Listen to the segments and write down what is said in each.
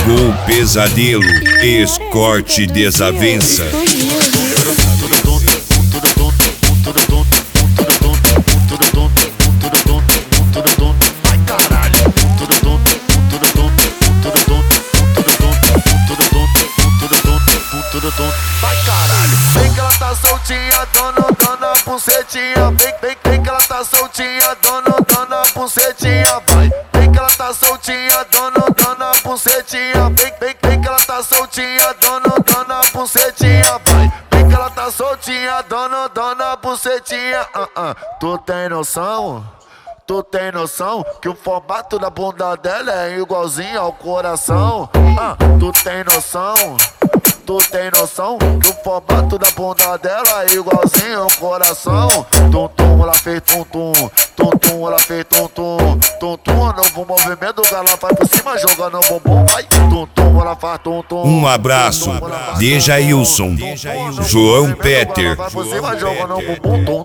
Gol Pesadelo, escorte desavença. Vai caralho, vem que ela tá soltinha, dona bucetinha. Vem que ela tá soltinha, dona bucetinha. Vai, vem que ela tá soltinha, dona bucetinha. Vem que ela tá soltinha, dona bucetinha. Vai, vem que ela tá soltinha, dona bucetinha. Tu tem noção? Tu tem noção que o formato da bunda dela é igualzinho ao coração? Tu tem noção? Tu tem noção que o formato da bunda dela é igualzinho ao coração? Tum-tum, ela fez tum-tum. Tum-tum, ela fez tum-tum. Tum-tum, novo movimento, ela vai por cima jogando o bumbum. Vai, tum-tum, ela faz tum-tum. Um abraço, Dejailson, João Peter. Vai por cima jogando o bumbum.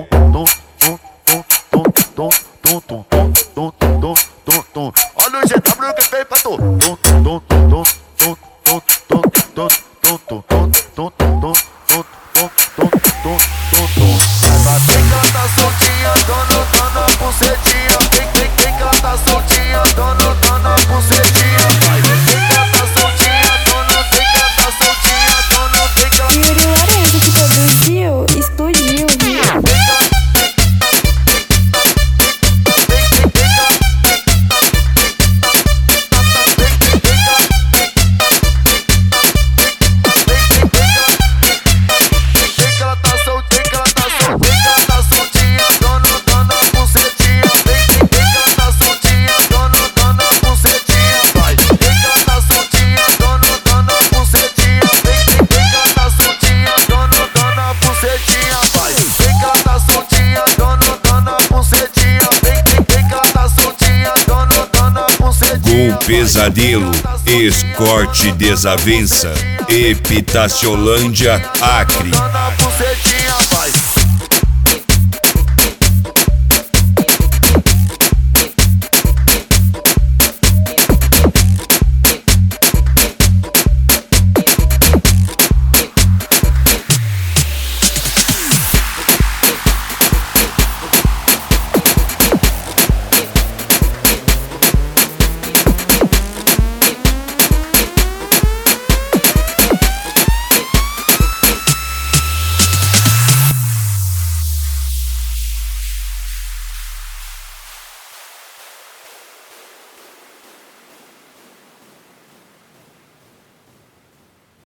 Tum-tum. Olha o GW que fez pra tu. Vem que ela tá soltinha, dona bucetinha. Vem que ela tá soltinha, dona bucetinha. Vem que ela tá soltinha, vem que ela tá soltinha, vem que ela... Yuri Larenzo que produziu, explodiu, viu? Gol Pesadelo, escorte desavença, Epitaciolândia, Acre. Dona bucetinha, vai.